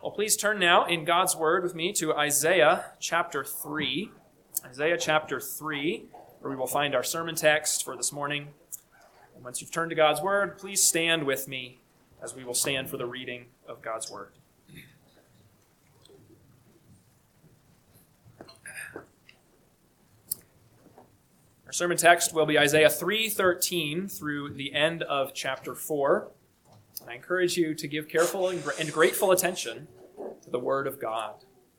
Well, please turn now in God's Word with me to Isaiah chapter 3. Isaiah chapter 3, where we will find our sermon text for this morning. And once you've turned to God's Word, please stand with me as we will stand for the reading of God's Word. Our sermon text will be Isaiah 3:13 through the end of chapter 4. And I encourage you to give careful and grateful attention to the Word of God.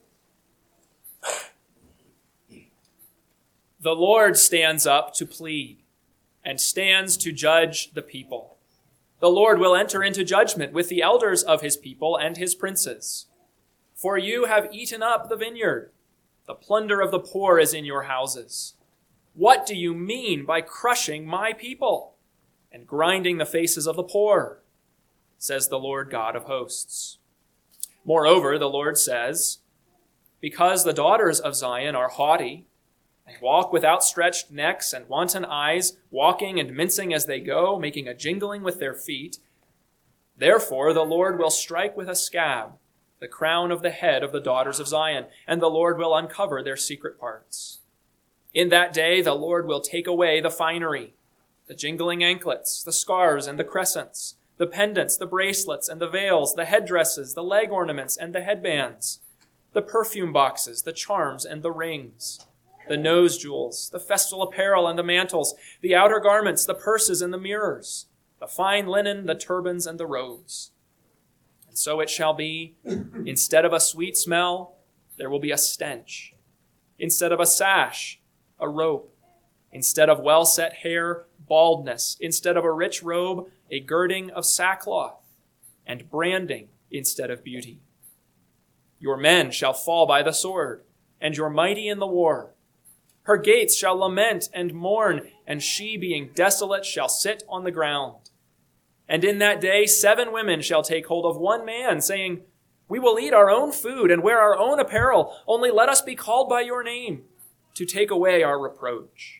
The Lord stands up to plead and stands to judge the people. The Lord will enter into judgment with the elders of his people and his princes. For you have eaten up the vineyard. The plunder of the poor is in your houses. What do you mean by crushing my people and grinding the faces of the poor? Says the Lord God of hosts. Moreover, the Lord says, because the daughters of Zion are haughty and walk with outstretched necks and wanton eyes, walking and mincing as they go, making a jingling with their feet, therefore the Lord will strike with a scab the crown of the head of the daughters of Zion, and the Lord will uncover their secret parts. In that day the Lord will take away the finery, the jingling anklets, the scarves and the crescents, the pendants, the bracelets and the veils, the headdresses, the leg ornaments and the headbands, the perfume boxes, the charms and the rings, the nose jewels, the festal apparel and the mantles, the outer garments, the purses and the mirrors, the fine linen, the turbans and the robes. And so it shall be, instead of a sweet smell, there will be a stench. Instead of a sash, a rope. Instead of well-set hair, baldness. Instead of a rich robe, a girding of sackcloth, and branding instead of beauty. Your men shall fall by the sword, and your mighty in the war. Her gates shall lament and mourn, and she, being desolate, shall sit on the ground. And in that day 7 women shall take hold of one man, saying, we will eat our own food and wear our own apparel, only let us be called by your name, to take away our reproach.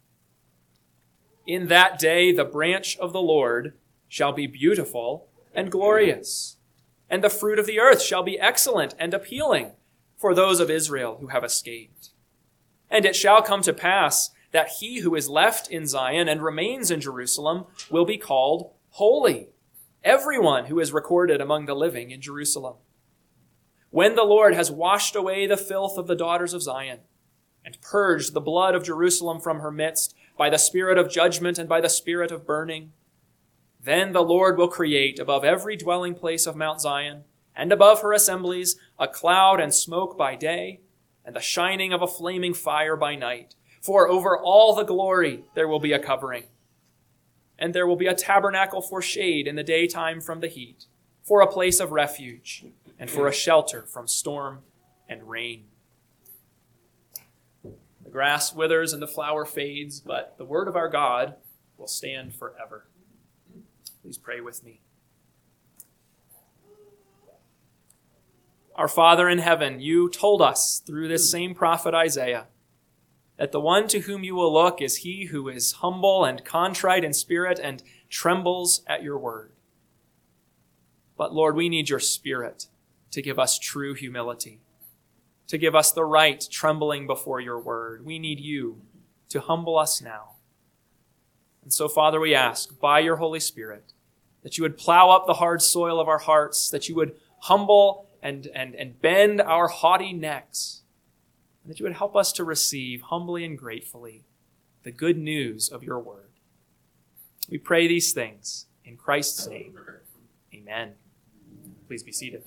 In that day the branch of the Lord shall be beautiful and glorious, and the fruit of the earth shall be excellent and appealing for those of Israel who have escaped. And it shall come to pass that he who is left in Zion and remains in Jerusalem will be called holy, everyone who is recorded among the living in Jerusalem. When the Lord has washed away the filth of the daughters of Zion, and purged the blood of Jerusalem from her midst by the spirit of judgment and by the spirit of burning, then the Lord will create above every dwelling place of Mount Zion and above her assemblies a cloud and smoke by day and the shining of a flaming fire by night. For over all the glory there will be a covering. And there will be a tabernacle for shade in the daytime from the heat, for a place of refuge and for a shelter from storm and rain. The grass withers and the flower fades, but the word of our God will stand forever. Please pray with me. Our Father in heaven, you told us through this same prophet Isaiah that the one to whom you will look is he who is humble and contrite in spirit and trembles at your word. But Lord, we need your Spirit to give us true humility, to give us the right trembling before your word. We need you to humble us now. And so, Father, we ask by your Holy Spirit that you would plow up the hard soil of our hearts, that you would humble and bend our haughty necks, and that you would help us to receive humbly and gratefully the good news of your word. We pray these things in Christ's name. Amen. Please be seated.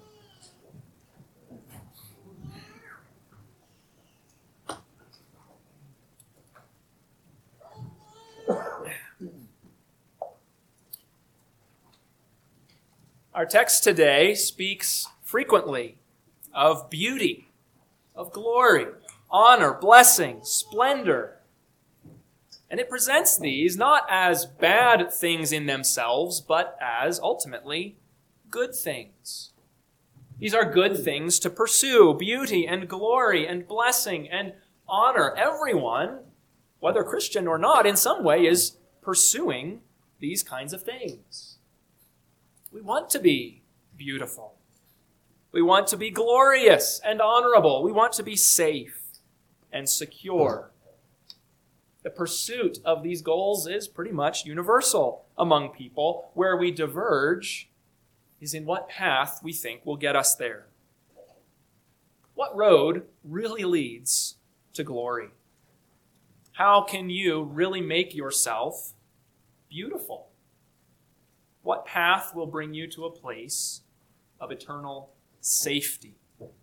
Our text today speaks frequently of beauty, of glory, honor, blessing, splendor. And it presents these not as bad things in themselves, but as ultimately good things. These are good things to pursue, beauty and glory and blessing and honor. Everyone, whether Christian or not, in some way is pursuing these kinds of things. We want to be beautiful. We want to be glorious and honorable. We want to be safe and secure. The pursuit of these goals is pretty much universal among people. Where we diverge is in what path we think will get us there. What road really leads to glory? How can you really make yourself beautiful? What path will bring you to a place of eternal safety?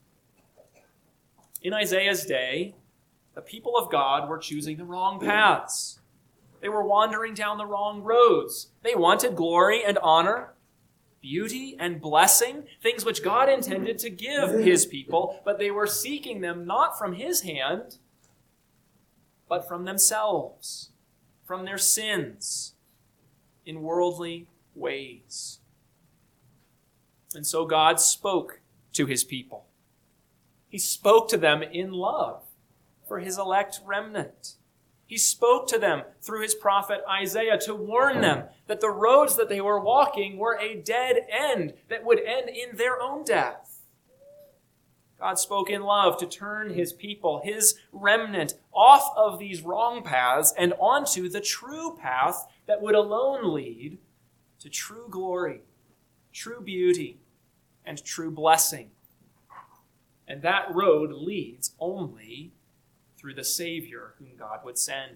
In Isaiah's day, the people of God were choosing the wrong paths. They were wandering down the wrong roads. They wanted glory and honor, beauty and blessing, things which God intended to give his people, but they were seeking them not from his hand, but from themselves, from their sins, in worldly ways. And so God spoke to his people. He spoke to them in love for his elect remnant. He spoke to them through his prophet Isaiah to warn them that the roads that they were walking were a dead end that would end in their own death. God spoke in love to turn his people, his remnant, off of these wrong paths and onto the true path that would alone lead to true glory, true beauty, and true blessing. And that road leads only through the Savior whom God would send.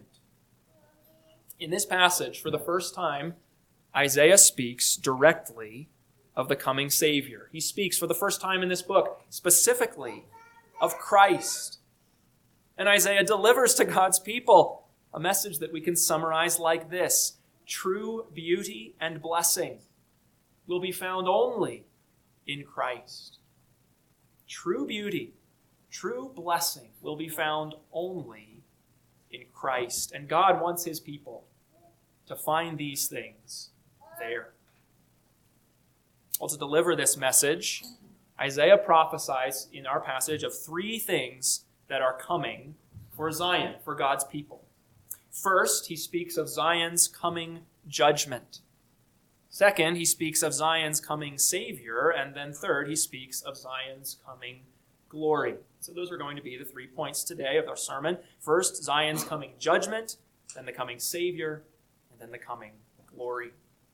In this passage, for the first time, Isaiah speaks directly of the coming Savior. He speaks for the first time in this book specifically of Christ. And Isaiah delivers to God's people a message that we can summarize like this: true beauty and blessing will be found only in Christ. True beauty, true blessing will be found only in Christ. And God wants his people to find these things there. Well, to deliver this message, Isaiah prophesies in our passage of three things that are coming for Zion, for God's people. First, he speaks of Zion's coming judgment. Second, he speaks of Zion's coming Savior. And then third, he speaks of Zion's coming glory. So those are going to be the 3 points today of our sermon. First, Zion's coming judgment, then the coming Savior, and then the coming glory.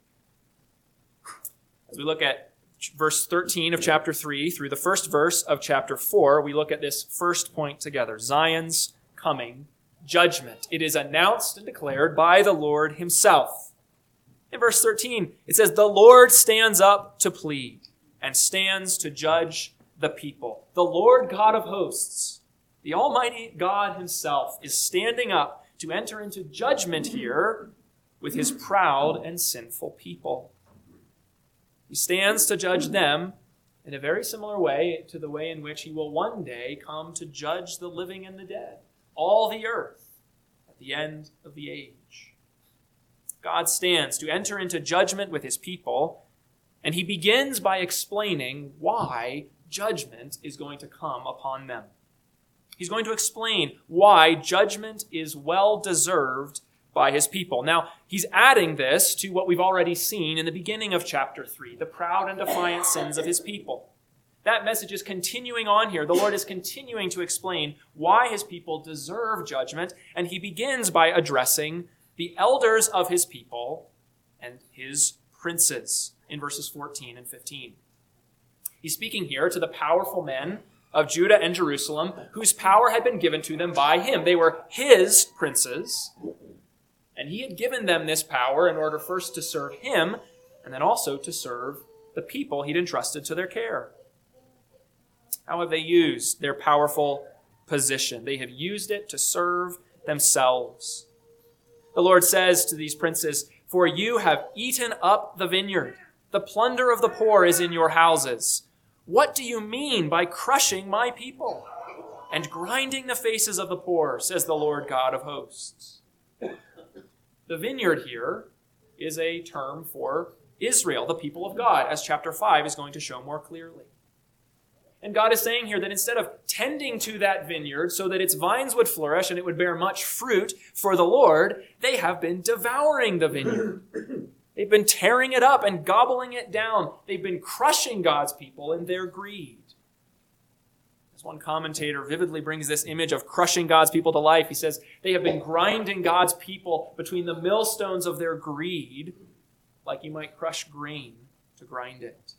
As we look at verse 13 of chapter 3 through the first verse of chapter 4, we look at this first point together: Zion's coming judgment. It is announced and declared by the Lord himself. In verse 13, it says, "The Lord stands up to plead and stands to judge the people." The Lord God of hosts, the Almighty God himself, is standing up to enter into judgment here with his proud and sinful people. He stands to judge them in a very similar way to the way in which he will one day come to judge the living and the dead, all the earth, at the end of the age. God stands to enter into judgment with his people, and he begins by explaining why judgment is going to come upon them. He's going to explain why judgment is well-deserved by his people. Now, he's adding this to what we've already seen in the beginning of chapter 3, the proud and defiant sins of his people. That message is continuing on here. The Lord is continuing to explain why his people deserve judgment, and he begins by addressing the elders of his people and his princes in verses 14 and 15. He's speaking here to the powerful men of Judah and Jerusalem whose power had been given to them by him. They were his princes, and he had given them this power in order first to serve him and then also to serve the people he'd entrusted to their care. How have they used their powerful position? They have used it to serve themselves. The Lord says to these princes, "For you have eaten up the vineyard. The plunder of the poor is in your houses. What do you mean by crushing my people and grinding the faces of the poor, says the Lord God of hosts?" The vineyard here is a term for Israel, the people of God, as chapter 5 is going to show more clearly. And God is saying here that instead of tending to that vineyard so that its vines would flourish and it would bear much fruit for the Lord, they have been devouring the vineyard. They've been tearing it up and gobbling it down. They've been crushing God's people in their greed. As one commentator vividly brings this image of crushing God's people to life, he says, they have been grinding God's people between the millstones of their greed, like you might crush grain to grind it.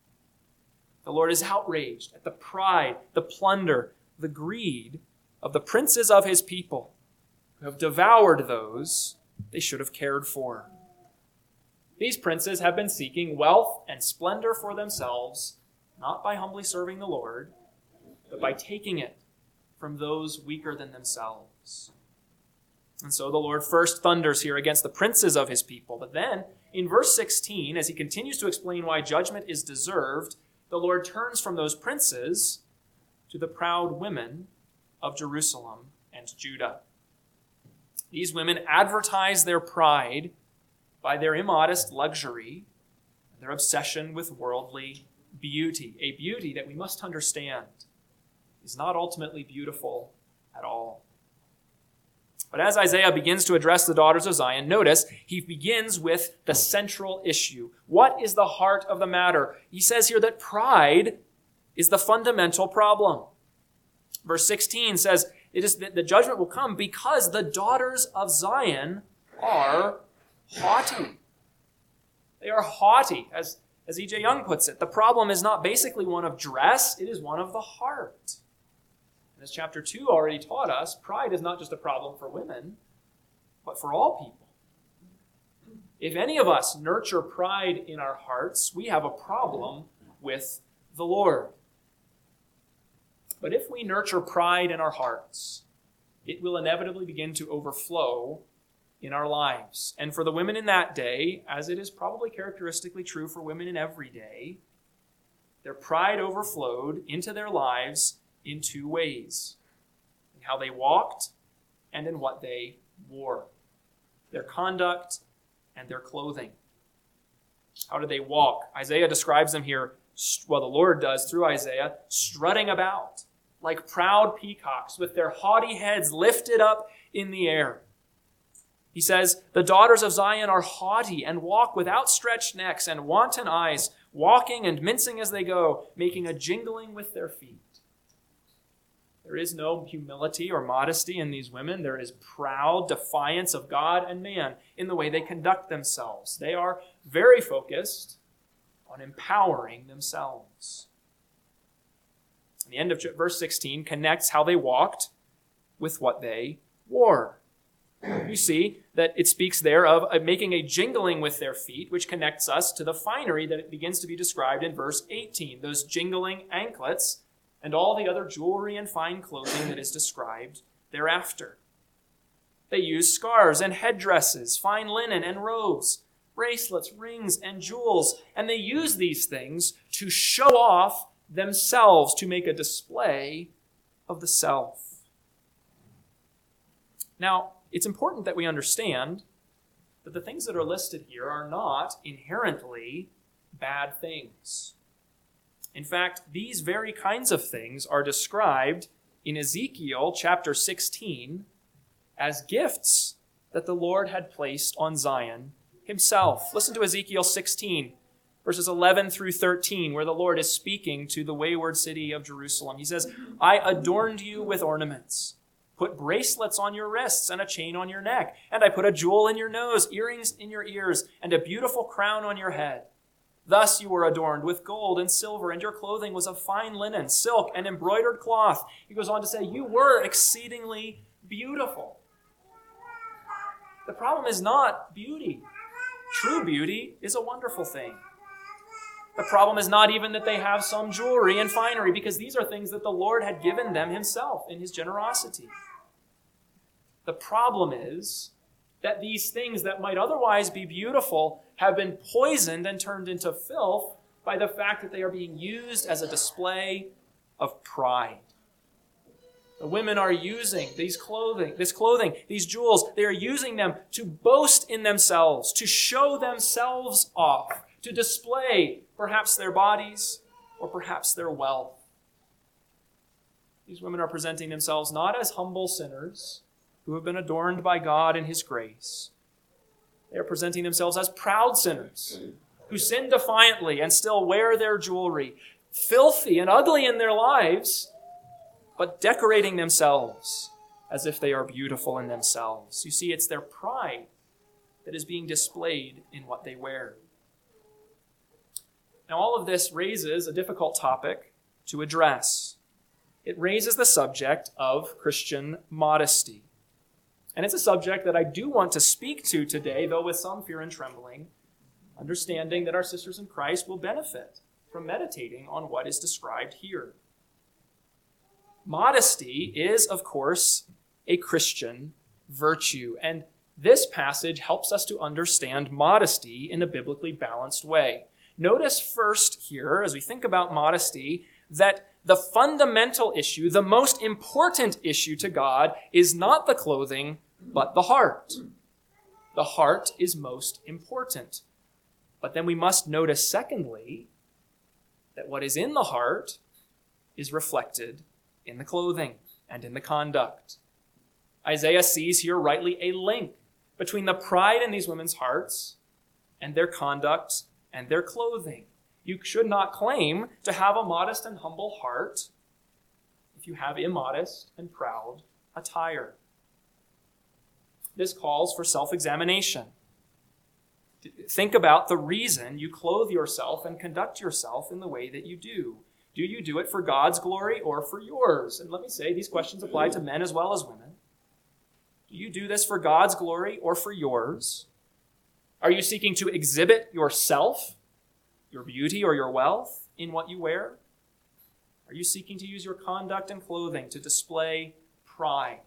The Lord is outraged at the pride, the plunder, the greed of the princes of his people who have devoured those they should have cared for. These princes have been seeking wealth and splendor for themselves, not by humbly serving the Lord, but by taking it from those weaker than themselves. And so the Lord first thunders here against the princes of his people. But then, in verse 16, as he continues to explain why judgment is deserved, the Lord turns from those princes to the proud women of Jerusalem and Judah. These women advertise their pride by their immodest luxury and their obsession with worldly beauty, a beauty that we must understand is not ultimately beautiful at all. But as Isaiah begins to address the daughters of Zion, notice he begins with the central issue. What is the heart of the matter? He says here that pride is the fundamental problem. Verse 16 says it is that the judgment will come because the daughters of Zion are haughty. They are haughty. As E.J. Young puts it, the problem is not basically one of dress, it is one of the heart. And as chapter 2 already taught us, pride is not just a problem for women, but for all people. If any of us nurture pride in our hearts, we have a problem with the Lord. But if we nurture pride in our hearts, it will inevitably begin to overflow in our lives. And for the women in that day, as it is probably characteristically true for women in every day, their pride overflowed into their lives in two ways: in how they walked and in what they wore, their conduct and their clothing. How did they walk? Isaiah describes them here, well, the Lord does through Isaiah, strutting about like proud peacocks with their haughty heads lifted up in the air. He says, the daughters of Zion are haughty and walk with outstretched necks and wanton eyes, walking and mincing as they go, making a jingling with their feet. There is no humility or modesty in these women. There is proud defiance of God and man in the way they conduct themselves. They are very focused on empowering themselves. And the end of verse 16 connects how they walked with what they wore. You see that it speaks there of making a jingling with their feet, which connects us to the finery that it begins to be described in verse 18, those jingling anklets and all the other jewelry and fine clothing that is described thereafter. They use scarves and headdresses, fine linen and robes, bracelets, rings, and jewels, and they use these things to show off themselves, to make a display of the self. Now, it's important that we understand that the things that are listed here are not inherently bad things. In fact, these very kinds of things are described in Ezekiel chapter 16 as gifts that the Lord had placed on Zion himself. Listen to Ezekiel 16, verses 11 through 13, where the Lord is speaking to the wayward city of Jerusalem. He says, I adorned you with ornaments, put bracelets on your wrists and a chain on your neck, and I put a jewel in your nose, earrings in your ears, and a beautiful crown on your head. Thus you were adorned with gold and silver, and your clothing was of fine linen, silk, and embroidered cloth. He goes on to say, you were exceedingly beautiful. The problem is not beauty. True beauty is a wonderful thing. The problem is not even that they have some jewelry and finery, because these are things that the Lord had given them himself in his generosity. The problem is that these things that might otherwise be beautiful have been poisoned and turned into filth by the fact that they are being used as a display of pride. The women are using this clothing, these jewels, they are using them to boast in themselves, to show themselves off, to display perhaps their bodies or perhaps their wealth. These women are presenting themselves not as humble sinners who have been adorned by God in his grace, They are presenting themselves as proud sinners who sin defiantly and still wear their jewelry, filthy and ugly in their lives, but decorating themselves as if they are beautiful in themselves. You see, it's their pride that is being displayed in what they wear. Now, all of this raises a difficult topic to address. It raises the subject of Christian modesty. And it's a subject that I do want to speak to today, though with some fear and trembling, understanding that our sisters in Christ will benefit from meditating on what is described here. Modesty is, of course, a Christian virtue, and this passage helps us to understand modesty in a biblically balanced way. Notice first here, as we think about modesty, that the fundamental issue, the most important issue to God, is not the clothing, but the heart. The heart is most important. But then we must notice, secondly, that what is in the heart is reflected in the clothing and in the conduct. Isaiah sees here rightly a link between the pride in these women's hearts and their conduct and their clothing. You should not claim to have a modest and humble heart if you have immodest and proud attire. This calls for self-examination. Think about the reason you clothe yourself and conduct yourself in the way that you do. Do you do it for God's glory or for yours? And let me say, these questions apply to men as well as women. Do you do this for God's glory or for yours? Are you seeking to exhibit yourself, your beauty, or your wealth in what you wear? Are you seeking to use your conduct and clothing to display pride?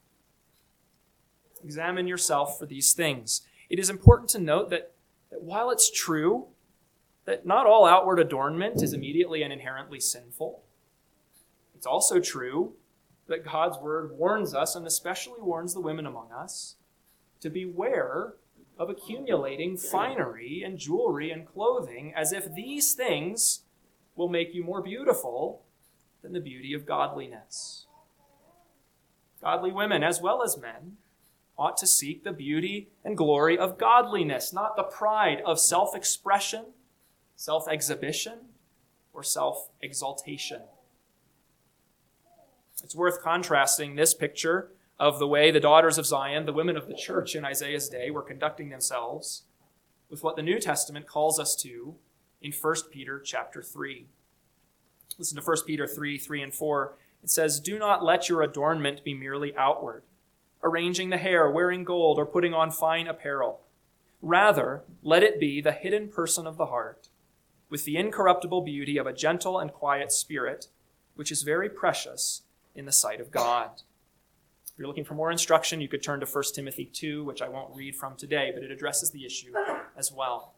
Examine yourself for these things. It is important to note that while it's true that not all outward adornment is immediately and inherently sinful, it's also true that God's word warns us, and especially warns the women among us, to beware of accumulating finery and jewelry and clothing as if these things will make you more beautiful than the beauty of godliness. Godly women, as well as men, ought to seek the beauty and glory of godliness, not the pride of self-expression, self-exhibition, or self-exaltation. It's worth contrasting this picture of the way the daughters of Zion, the women of the church in Isaiah's day, were conducting themselves with what the New Testament calls us to in 1 Peter chapter 3. Listen to 1 Peter 3 and 4. It says, "Do not let your adornment be merely outward, arranging the hair, wearing gold, or putting on fine apparel. Rather, let it be the hidden person of the heart, with the incorruptible beauty of a gentle and quiet spirit, which is very precious in the sight of God." If you're looking for more instruction, you could turn to 1 Timothy 2, which I won't read from today, but it addresses the issue as well.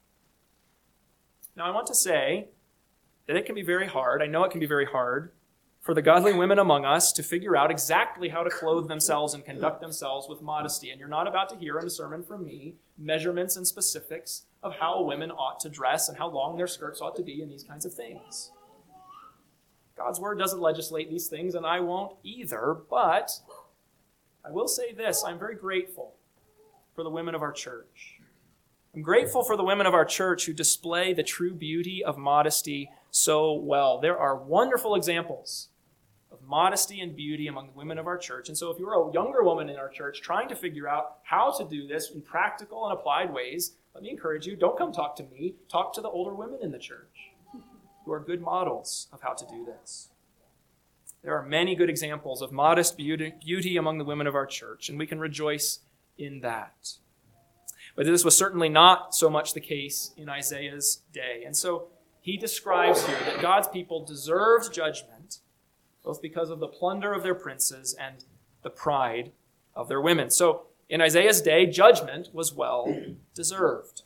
Now, I want to say that it can be very hard, I know it can be very hard, for the godly women among us to figure out exactly how to clothe themselves and conduct themselves with modesty. And you're not about to hear in a sermon from me measurements and specifics of how women ought to dress and how long their skirts ought to be and these kinds of things. God's word doesn't legislate these things, and I won't either, but I will say this: I'm very grateful for the women of our church. I'm grateful for the women of our church who display the true beauty of modesty so well. There are wonderful examples of modesty and beauty among the women of our church. And so if you're a younger woman in our church trying to figure out how to do this in practical and applied ways, let me encourage you, don't come talk to me. Talk to the older women in the church who are good models of how to do this. There are many good examples of modest beauty among the women of our church, and we can rejoice in that. But this was certainly not so much the case in Isaiah's day. And so he describes here that God's people deserved judgment, both because of the plunder of their princes and the pride of their women. So in Isaiah's day, judgment was well deserved.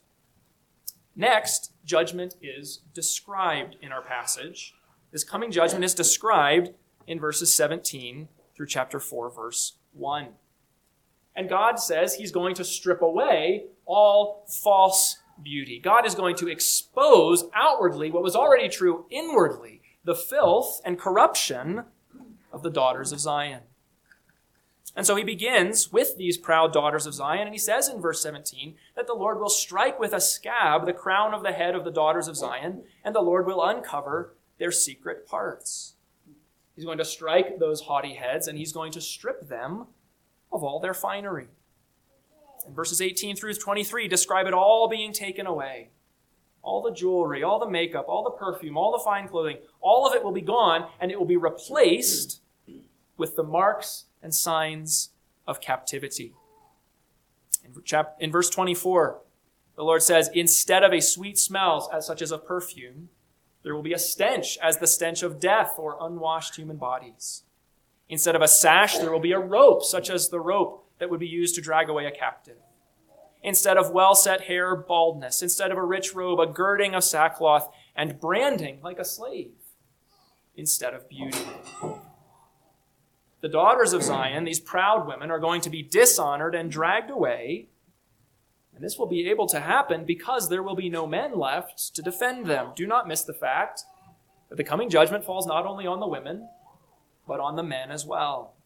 Next, judgment is described in our passage. This coming judgment is described in verses 17 through chapter 4, verse 1. And God says he's going to strip away all false beauty. God is going to expose outwardly what was already true inwardly, the filth and corruption of the daughters of Zion. And so he begins with these proud daughters of Zion, and he says in verse 17 that the Lord will strike with a scab the crown of the head of the daughters of Zion, and the Lord will uncover their secret parts. He's going to strike those haughty heads, and he's going to strip them of all their finery. And verses 18 through 23 describe it all being taken away. All the jewelry, all the makeup, all the perfume, all the fine clothing, all of it will be gone, and it will be replaced with the marks and signs of captivity. In verse 24, the Lord says, instead of a sweet smell such as of perfume, there will be a stench as the stench of death or unwashed human bodies. Instead of a sash, there will be a rope such as the rope that would be used to drag away a captive. Instead of well-set hair, baldness. Instead of a rich robe, a girding of sackcloth, and branding like a slave instead of beauty. The daughters of Zion, these proud women, are going to be dishonored and dragged away. And this will be able to happen because there will be no men left to defend them. Do not miss the fact that the coming judgment falls not only on the women, but on the men as well.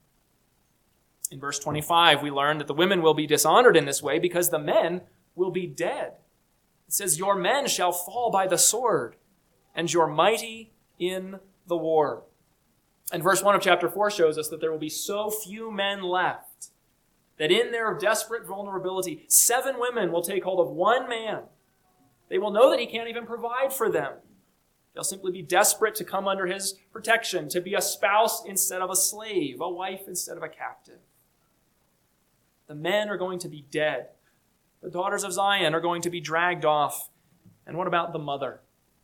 In verse 25, we learn that the women will be dishonored in this way because the men will be dead. It says, your men shall fall by the sword, and your mighty in the war. And verse 1 of chapter 4 shows us that there will be so few men left that in their desperate vulnerability, 7 women will take hold of one man. They will know that he can't even provide for them. They'll simply be desperate to come under his protection, to be a spouse instead of a slave, a wife instead of a captive. The men are going to be dead. The daughters of Zion are going to be dragged off. And what about the mother?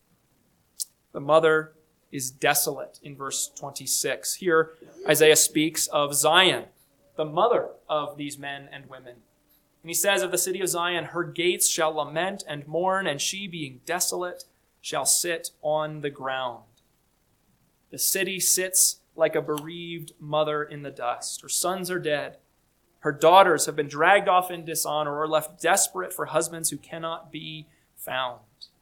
The mother is desolate in verse 26. Here, Isaiah speaks of Zion, the mother of these men and women. And he says of the city of Zion, her gates shall lament and mourn, and she, being desolate, shall sit on the ground. The city sits like a bereaved mother in the dust. Her sons are dead. Her daughters have been dragged off in dishonor or left desperate for husbands who cannot be found.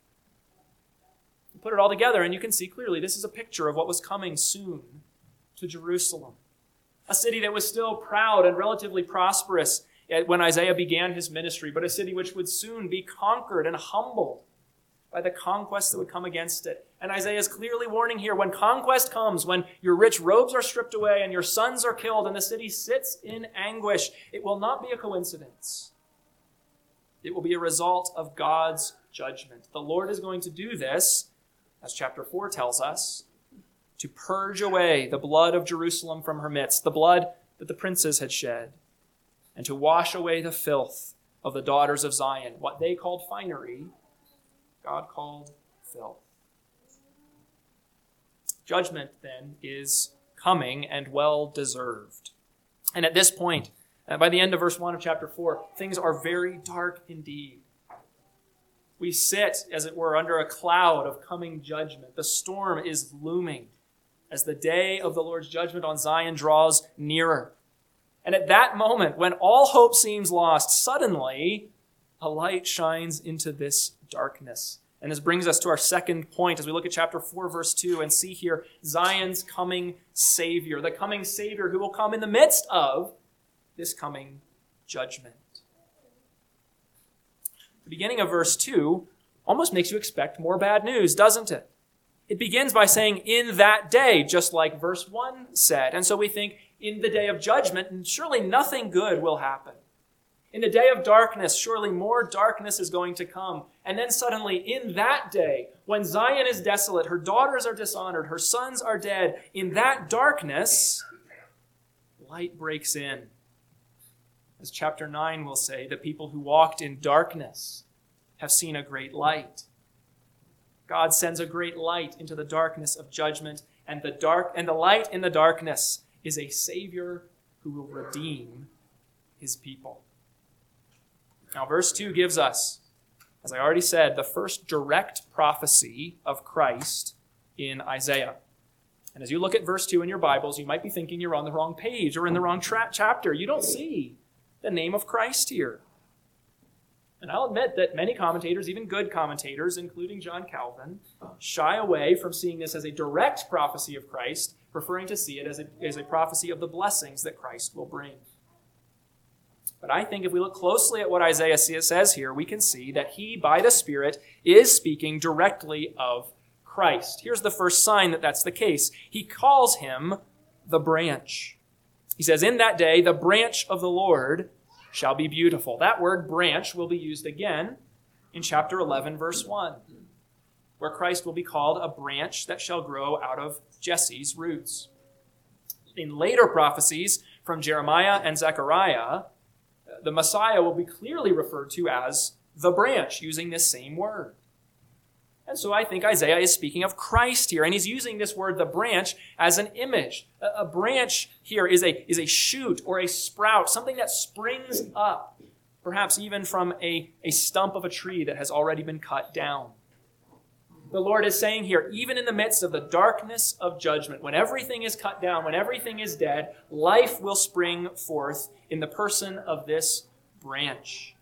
You put it all together and you can see clearly this is a picture of what was coming soon to Jerusalem. A city that was still proud and relatively prosperous when Isaiah began his ministry, but a city which would soon be conquered and humbled by the conquest that would come against it. And Isaiah is clearly warning here, when conquest comes, when your rich robes are stripped away and your sons are killed and the city sits in anguish, it will not be a coincidence. It will be a result of God's judgment. The Lord is going to do this, as chapter 4 tells us, to purge away the blood of Jerusalem from her midst, the blood that the princes had shed, and to wash away the filth of the daughters of Zion. What they called finery, God called filth. Judgment, then, is coming and well-deserved. And at this point, by the end of verse 1 of chapter 4, things are very dark indeed. We sit, as it were, under a cloud of coming judgment. The storm is looming as the day of the Lord's judgment on Zion draws nearer. And at that moment, when all hope seems lost, suddenly a light shines into this darkness. And this brings us to our second point as we look at chapter 4, verse 2, and see here Zion's coming Savior, the coming Savior who will come in the midst of this coming judgment. The beginning of verse 2 almost makes you expect more bad news, doesn't it? It begins by saying, in that day, just like verse 1 said. And so we think, in the day of judgment, surely nothing good will happen. In the day of darkness, surely more darkness is going to come. And then suddenly, in that day, when Zion is desolate, her daughters are dishonored, her sons are dead, in that darkness, light breaks in. As chapter 9 will say, the people who walked in darkness have seen a great light. God sends a great light into the darkness of judgment, and the light in the darkness is a Savior who will redeem his people. Now, verse 2 gives us, as I already said, the first direct prophecy of Christ in Isaiah. And as you look at verse 2 in your Bibles, you might be thinking you're on the wrong page or in the wrong chapter. You don't see the name of Christ here. And I'll admit that many commentators, even good commentators, including John Calvin, shy away from seeing this as a direct prophecy of Christ, preferring to see it as a prophecy of the blessings that Christ will bring. But I think if we look closely at what Isaiah says here, we can see that he, by the Spirit, is speaking directly of Christ. Here's the first sign that that's the case. He calls him the branch. He says, in that day, the branch of the Lord shall be beautiful. That word branch will be used again in chapter 11, verse 1, where Christ will be called a branch that shall grow out of Jesse's roots. In later prophecies from Jeremiah and Zechariah, the Messiah will be clearly referred to as the branch, using this same word. And so I think Isaiah is speaking of Christ here, and he's using this word, the branch, as an image. A branch here is a shoot or a sprout, something that springs up, perhaps even from a stump of a tree that has already been cut down. The Lord is saying here, even in the midst of the darkness of judgment, when everything is cut down, when everything is dead, life will spring forth in the person of this branch.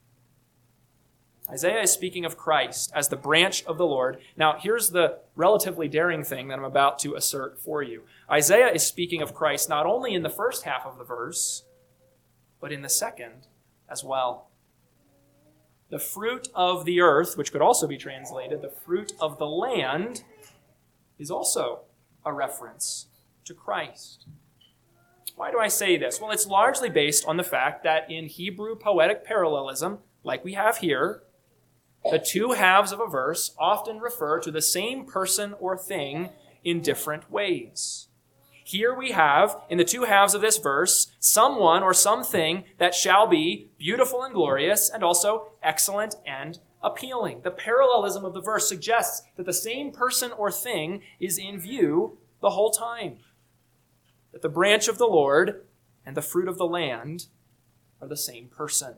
Isaiah is speaking of Christ as the branch of the Lord. Now, here's the relatively daring thing that I'm about to assert for you. Isaiah is speaking of Christ not only in the first half of the verse, but in the second as well. The fruit of the earth, which could also be translated the fruit of the land, is also a reference to Christ. Why do I say this? Well, it's largely based on the fact that in Hebrew poetic parallelism, like we have here, the two halves of a verse often refer to the same person or thing in different ways. Here we have, in the two halves of this verse, someone or something that shall be beautiful and glorious and also excellent and appealing. The parallelism of the verse suggests that the same person or thing is in view the whole time. That the branch of the Lord and the fruit of the land are the same person.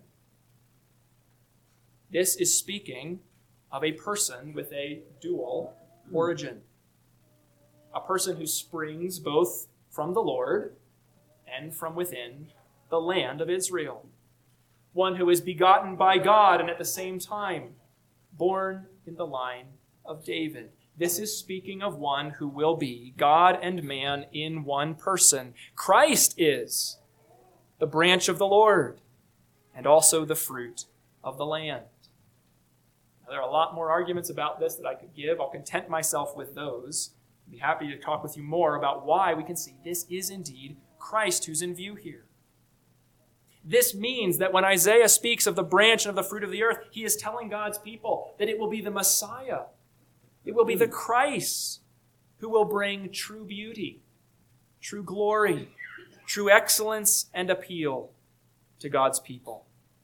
This is speaking of a person with a dual origin. A person who springs both from the Lord and from within the land of Israel. One who is begotten by God and at the same time born in the line of David. This is speaking of one who will be God and man in one person. Christ is the branch of the Lord and also the fruit of the land. Now, there are a lot more arguments about this that I could give. I'll content myself with those. I'd be happy to talk with you more about why we can see this is indeed Christ who's in view here. This means that when Isaiah speaks of the branch and of the fruit of the earth, he is telling God's people that it will be the Messiah. It will be the Christ who will bring true beauty, true glory, true excellence and appeal to God's people.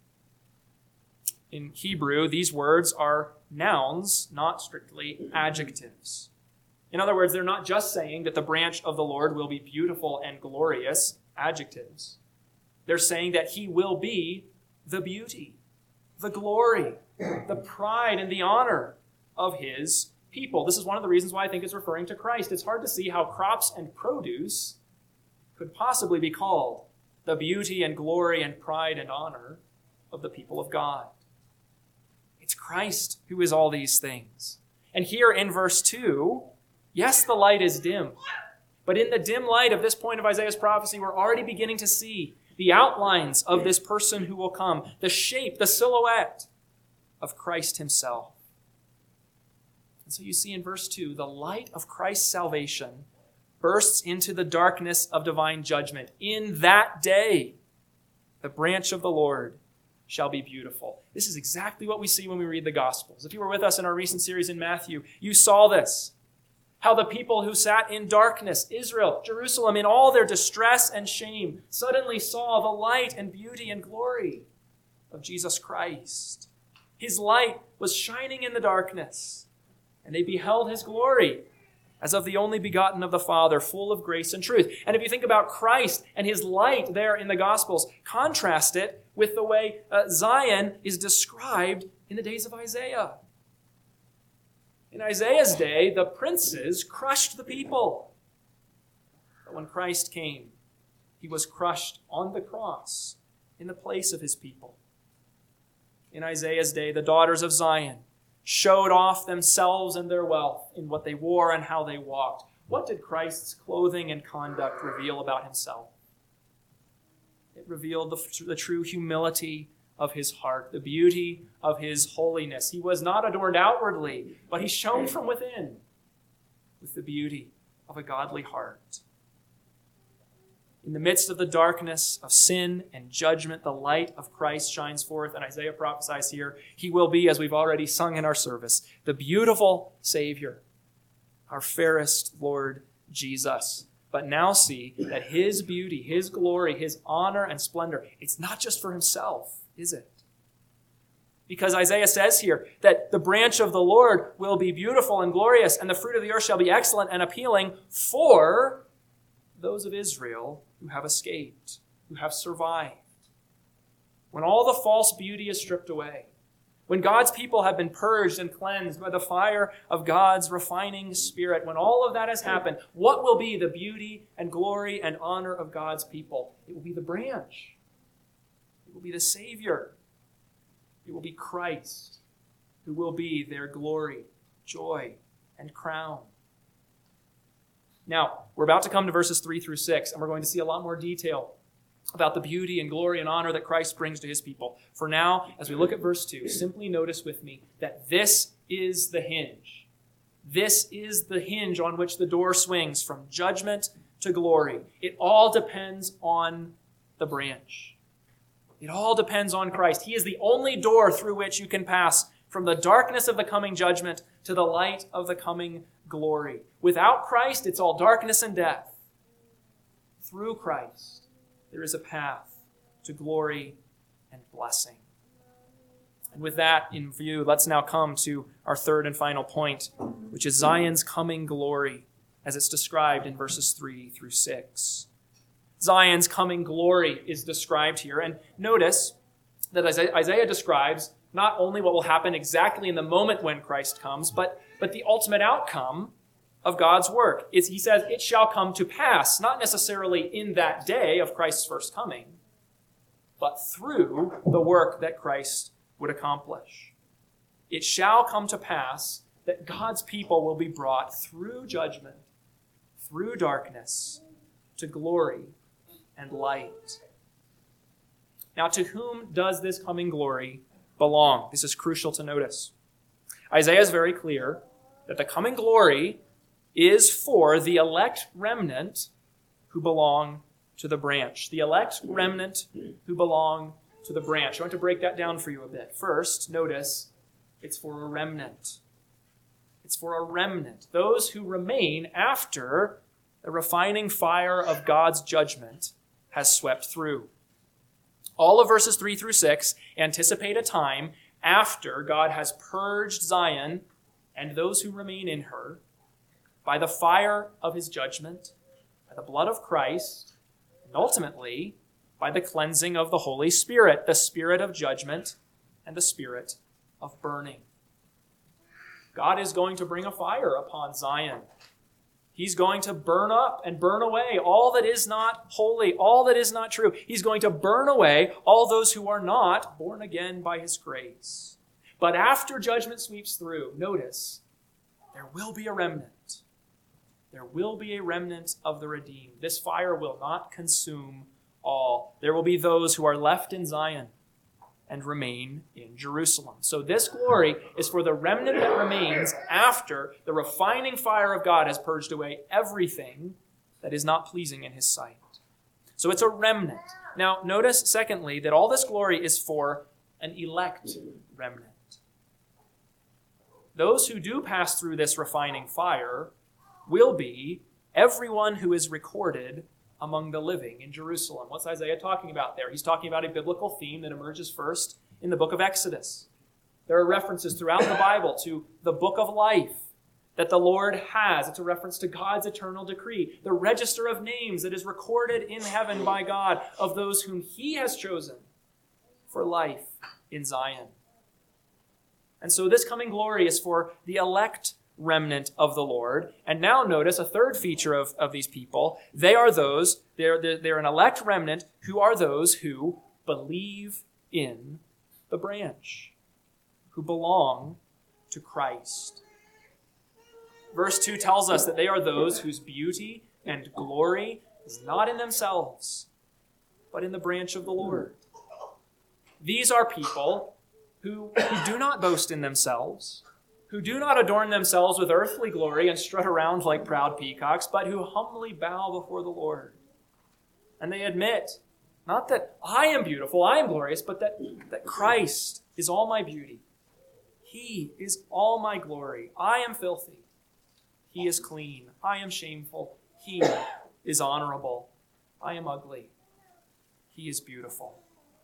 In Hebrew, these words are nouns, not strictly adjectives. In other words, they're not just saying that the branch of the Lord will be beautiful and glorious, adjectives. They're saying that he will be the beauty, the glory, the pride, and the honor of his people. This is one of the reasons why I think it's referring to Christ. It's hard to see how crops and produce could possibly be called the beauty and glory and pride and honor of the people of God. It's Christ who is all these things. And here in verse 2, yes, the light is dim. But in the dim light of this point of Isaiah's prophecy, we're already beginning to see the outlines of this person who will come, the shape, the silhouette of Christ himself. And so you see in verse 2, the light of Christ's salvation bursts into the darkness of divine judgment. In that day, the branch of the Lord shall be beautiful. This is exactly what we see when we read the Gospels. If you were with us in our recent series in Matthew, you saw this. How the people who sat in darkness, Israel, Jerusalem, in all their distress and shame, suddenly saw the light and beauty and glory of Jesus Christ. His light was shining in the darkness, and they beheld his glory as of the only begotten of the Father, full of grace and truth. And if you think about Christ and his light there in the Gospels, contrast it with the way Zion is described in the days of Isaiah. In Isaiah's day, the princes crushed the people. But when Christ came, he was crushed on the cross in the place of his people. in Isaiah's day, the daughters of Zion showed off themselves and their wealth in what they wore and how they walked. What did Christ's clothing and conduct reveal about himself? It revealed the true humility of his heart, the beauty of his holiness. He was not adorned outwardly, but he shone from within with the beauty of a godly heart. In the midst of the darkness of sin and judgment, the light of Christ shines forth, and Isaiah prophesies here, he will be, as we've already sung in our service, the beautiful Savior, our fairest Lord Jesus. But now see that his beauty, his glory, his honor and splendor, it's not just for himself, is it? Because Isaiah says here that the branch of the Lord will be beautiful and glorious, and the fruit of the earth shall be excellent and appealing for those of Israel who have escaped, who have survived. When all the false beauty is stripped away, when God's people have been purged and cleansed by the fire of God's refining Spirit, when all of that has happened, what will be the beauty and glory and honor of God's people? It will be the branch. It will be the Savior. It will be Christ, who will be their glory, joy, and crown. Now, we're about to come to verses 3 through 6, and we're going to see a lot more detail about the beauty and glory and honor that Christ brings to his people. For now, as we look at verse 2, simply notice with me that this is the hinge. This is the hinge on which the door swings from judgment to glory. It all depends on the branch. It all depends on Christ. He is the only door through which you can pass from the darkness of the coming judgment to the light of the coming glory. Without Christ, it's all darkness and death. Through Christ, there is a path to glory and blessing. And with that in view, let's now come to our third and final point, which is Zion's coming glory, as it's described in verses 3 through 6. Zion's coming glory is described here. And notice that Isaiah describes not only what will happen exactly in the moment when Christ comes, but the ultimate outcome of God's work. He says it shall come to pass, not necessarily in that day of Christ's first coming, but through the work that Christ would accomplish. It shall come to pass that God's people will be brought through judgment, through darkness, to glory and light. Now, to whom does this coming glory belong? This is crucial to notice. Isaiah is very clear that the coming glory is for the elect remnant who belong to the branch. The elect remnant who belong to the branch. I want to break that down for you a bit. First, notice it's for a remnant. It's for a remnant. Those who remain after the refining fire of God's judgment has swept through. All of verses 3 through 6 anticipate a time after God has purged Zion and those who remain in her by the fire of his judgment, by the blood of Christ, and ultimately by the cleansing of the Holy Spirit, the Spirit of judgment and the Spirit of burning. God is going to bring a fire upon Zion. He's going to burn up and burn away all that is not holy, all that is not true. He's going to burn away all those who are not born again by his grace. But after judgment sweeps through, notice, there will be a remnant. There will be a remnant of the redeemed. This fire will not consume all. There will be those who are left in Zion and remain in Jerusalem. So this glory is for the remnant that remains after the refining fire of God has purged away everything that is not pleasing in his sight. So it's a remnant. Now, notice, secondly, that all this glory is for an elect remnant. Those who do pass through this refining fire will be everyone who is recorded among the living in Jerusalem. What's Isaiah talking about there? He's talking about a biblical theme that emerges first in the book of Exodus. There are references throughout the Bible to the book of life that the Lord has. It's a reference to God's eternal decree, the register of names that is recorded in heaven by God of those whom he has chosen for life in Zion. And so this coming glory is for the elect remnant of the Lord. And now notice a third feature of these people. They're an elect remnant who are those who believe in the branch, who belong to Christ. Verse 2 tells us that they are those whose beauty and glory is not in themselves, but in the branch of the Lord. These are people who do not boast in themselves, who do not adorn themselves with earthly glory and strut around like proud peacocks, but who humbly bow before the Lord. And they admit, not that I am beautiful, I am glorious, but that Christ is all my beauty. He is all my glory. I am filthy. He is clean. I am shameful. He is honorable. I am ugly. He is beautiful.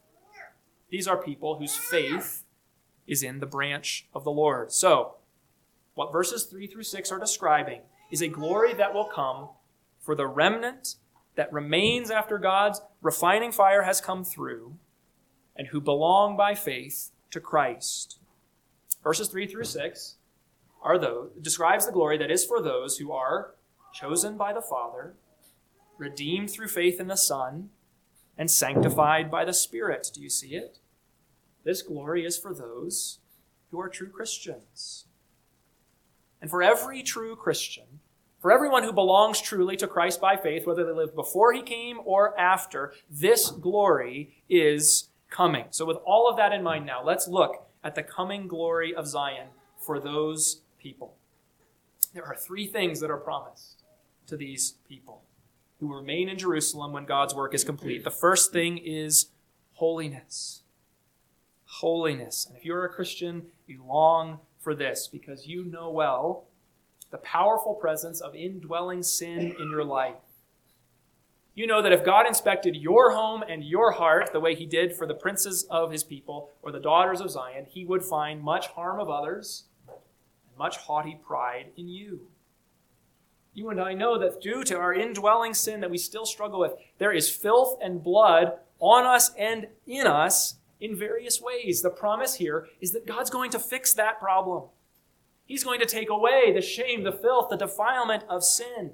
These are people whose faith is in the branch of the Lord. So, what verses 3 through 6 are describing is a glory that will come for the remnant that remains after God's refining fire has come through and who belong by faith to Christ. Verses 3 through 6 describes the glory that is for those who are chosen by the Father, redeemed through faith in the Son, and sanctified by the Spirit. Do you see it? This glory is for those who are true Christians. And for every true Christian, for everyone who belongs truly to Christ by faith, whether they lived before he came or after, this glory is coming. So with all of that in mind now, let's look at the coming glory of Zion for those people. There are three things that are promised to these people who remain in Jerusalem when God's work is complete. The first thing is holiness. Holiness. And if you're a Christian, you long for this because you know well the powerful presence of indwelling sin in your life. You know that if God inspected your home and your heart the way he did for the princes of his people or the daughters of Zion, he would find much harm of others and much haughty pride in you. You and I know that due to our indwelling sin that we still struggle with, there is filth and blood on us and in us in various ways. The promise here is that God's going to fix that problem. He's going to take away the shame, the filth, the defilement of sin.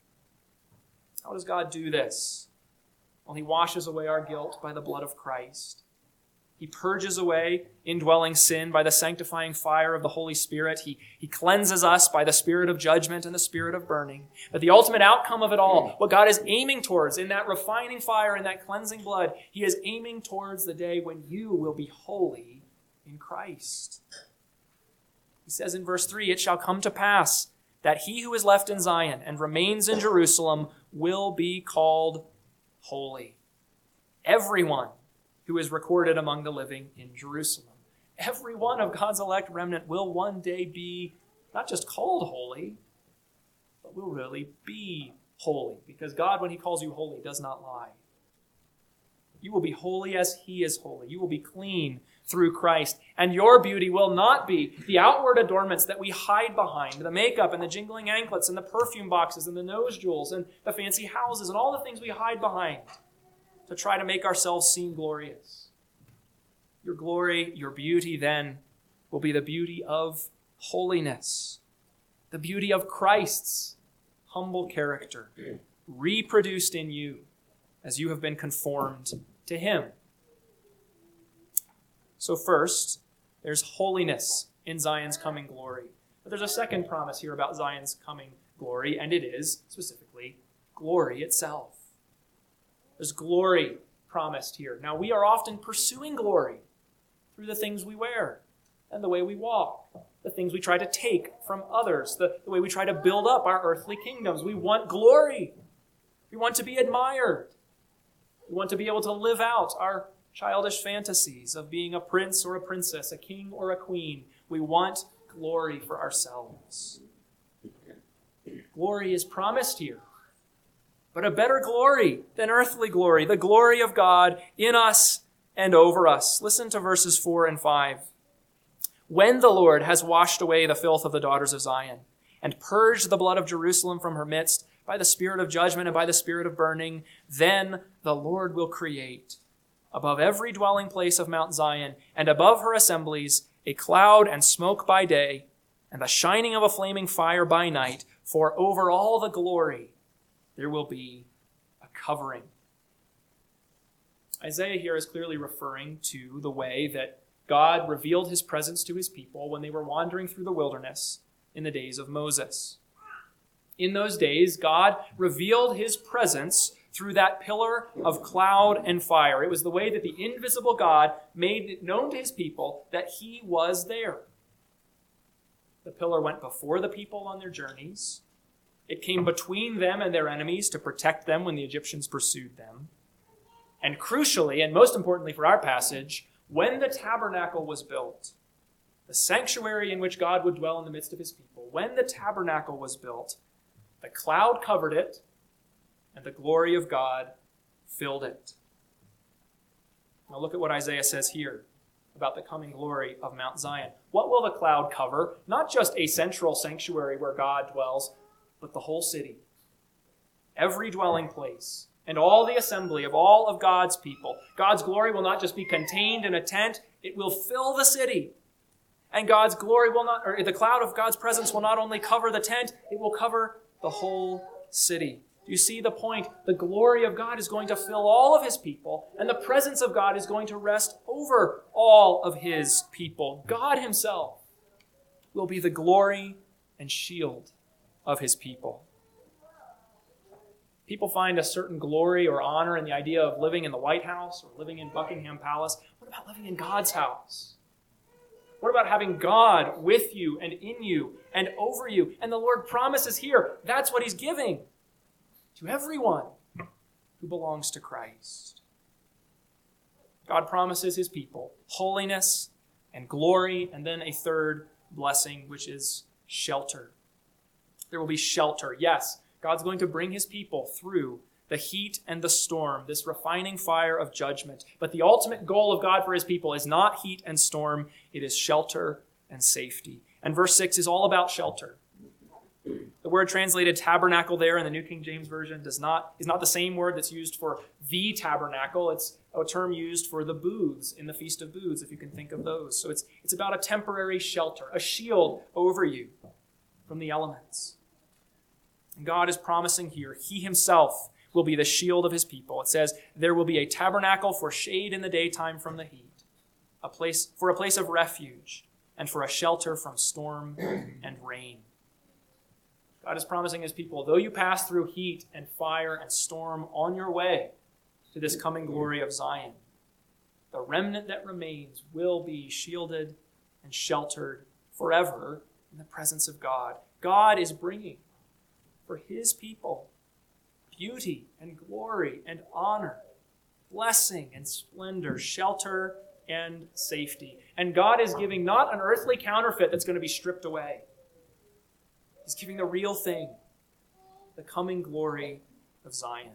How does God do this? Well, he washes away our guilt by the blood of Christ. He purges away indwelling sin by the sanctifying fire of the Holy Spirit. He cleanses us by the spirit of judgment and the spirit of burning. But the ultimate outcome of it all, what God is aiming towards in that refining fire and that cleansing blood, he is aiming towards the day when you will be holy in Christ. He says in verse 3, "It shall come to pass that he who is left in Zion and remains in Jerusalem will be called holy." Everyone who is recorded among the living in Jerusalem. Every one of God's elect remnant will one day be not just called holy, but will really be holy. Because God, when he calls you holy, does not lie. You will be holy as he is holy. You will be clean through Christ. And your beauty will not be the outward adornments that we hide behind, the makeup and the jingling anklets and the perfume boxes and the nose jewels and the fancy houses and all the things we hide behind to try to make ourselves seem glorious. Your glory, your beauty then will be the beauty of holiness, the beauty of Christ's humble character, reproduced in you as you have been conformed to him. So first, there's holiness in Zion's coming glory. But there's a second promise here about Zion's coming glory, and it is, specifically, glory itself. There's glory promised here. Now, we are often pursuing glory through the things we wear and the way we walk, the things we try to take from others, the way we try to build up our earthly kingdoms. We want glory. We want to be admired. We want to be able to live out our childish fantasies of being a prince or a princess, a king or a queen. We want glory for ourselves. Glory is promised here, but a better glory than earthly glory, the glory of God in us and over us. Listen to verses 4 and 5. "When the Lord has washed away the filth of the daughters of Zion and purged the blood of Jerusalem from her midst by the spirit of judgment and by the spirit of burning, then the Lord will create above every dwelling place of Mount Zion and above her assemblies a cloud and smoke by day and the shining of a flaming fire by night, for over all the glory there will be a covering." Isaiah here is clearly referring to the way that God revealed his presence to his people when they were wandering through the wilderness in the days of Moses. In those days, God revealed his presence through that pillar of cloud and fire. It was the way that the invisible God made it known to his people that he was there. The pillar went before the people on their journeys. It came between them and their enemies to protect them when the Egyptians pursued them. And crucially, and most importantly for our passage, when the tabernacle was built, the sanctuary in which God would dwell in the midst of his people, when the tabernacle was built, the cloud covered it, and the glory of God filled it. Now look at what Isaiah says here about the coming glory of Mount Zion. What will the cloud cover? Not just a central sanctuary where God dwells, but the whole city. Every dwelling place and all the assembly of all of God's people. God's glory will not just be contained in a tent, it will fill the city. And God's glory will not, or the cloud of God's presence will not only cover the tent, it will cover the whole city. Do you see the point? The glory of God is going to fill all of his people, and the presence of God is going to rest over all of his people. God himself will be the glory and shield of his people. People find a certain glory or honor in the idea of living in the White House or living in Buckingham Palace. What about living in God's house? What about having God with you and in you and over you? And the Lord promises here, that's what he's giving to everyone who belongs to Christ. God promises his people holiness and glory, and then a third blessing, which is shelter. There will be shelter. Yes, God's going to bring his people through the heat and the storm, this refining fire of judgment. But the ultimate goal of God for his people is not heat and storm. It is shelter and safety. And verse 6 is all about shelter. The word translated tabernacle there in the New King James Version is not the same word that's used for the tabernacle. It's a term used for the booths in the Feast of Booths, if you can think of those. So it's about a temporary shelter, a shield over you from the elements. And God is promising here, he himself will be the shield of his people. It says, there will be a tabernacle for shade in the daytime from the heat, a place of refuge, and for a shelter from storm and rain. God is promising his people, though you pass through heat and fire and storm on your way to this coming glory of Zion, the remnant that remains will be shielded and sheltered forever in the presence of God. God is bringing for his people beauty and glory and honor, blessing and splendor, shelter and safety. And God is giving not an earthly counterfeit that's going to be stripped away. He's giving the real thing, the coming glory of Zion.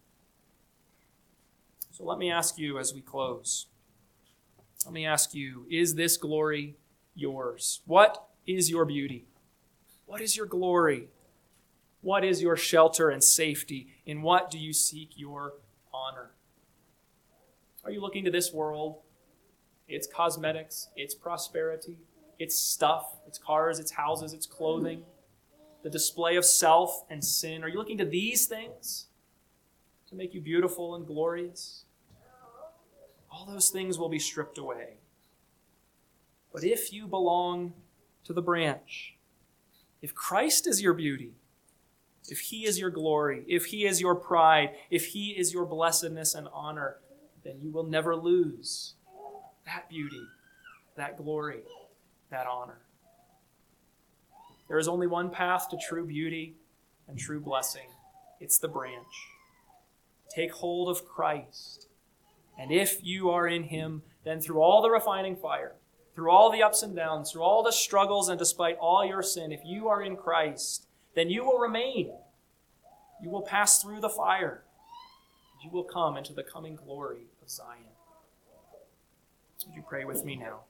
So let me ask you as we close. Let me ask you, is this glory yours? What is your beauty? What is your glory? What is your shelter and safety? In what do you seek your honor? Are you looking to this world, its cosmetics, its prosperity, its stuff, its cars, its houses, its clothing, the display of self and sin? Are you looking to these things to make you beautiful and glorious? All those things will be stripped away. But if you belong to the branch, if Christ is your beauty, if he is your glory, if he is your pride, if he is your blessedness and honor, then you will never lose that beauty, that glory, that honor. There is only one path to true beauty and true blessing. It's the branch. Take hold of Christ. And if you are in him, then through all the refining fire, through all the ups and downs, through all the struggles, and despite all your sin, if you are in Christ, then you will remain. You will pass through the fire. You will come into the coming glory of Zion. Would you pray with me now?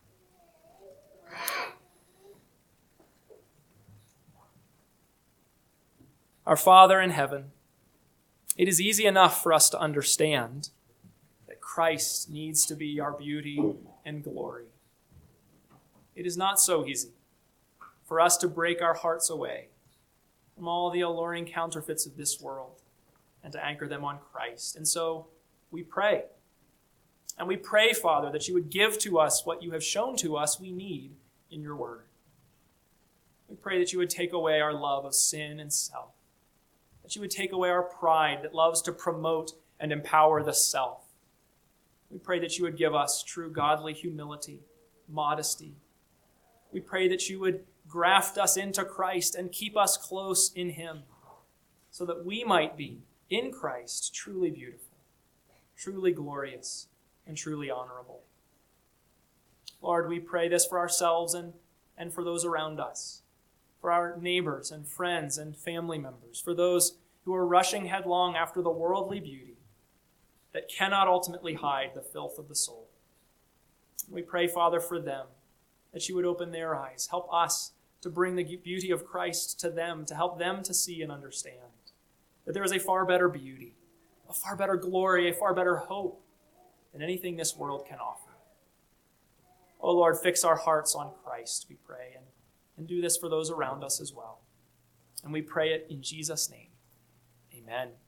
Our Father in heaven, it is easy enough for us to understand that Christ needs to be our beauty and glory. It is not so easy for us to break our hearts away from all the alluring counterfeits of this world and to anchor them on Christ. And so we pray And we pray, Father, that you would give to us what you have shown to us we need in your word. We pray that you would take away our love of sin and self, that you would take away our pride that loves to promote and empower the self. We pray that you would give us true godly humility, modesty. We pray that you would graft us into Christ and keep us close in him, so that we might be, in Christ, truly beautiful, truly glorious, and truly honorable. Lord, we pray this for ourselves and for those around us, for our neighbors and friends and family members, for those who are rushing headlong after the worldly beauty that cannot ultimately hide the filth of the soul. We pray, Father, for them, that you would open their eyes. Help us to bring the beauty of Christ to them, to help them to see and understand that there is a far better beauty, a far better glory, a far better hope than anything this world can offer. Oh Lord, fix our hearts on Christ, we pray, and do this for those around us as well. And we pray it in Jesus' name. Amen.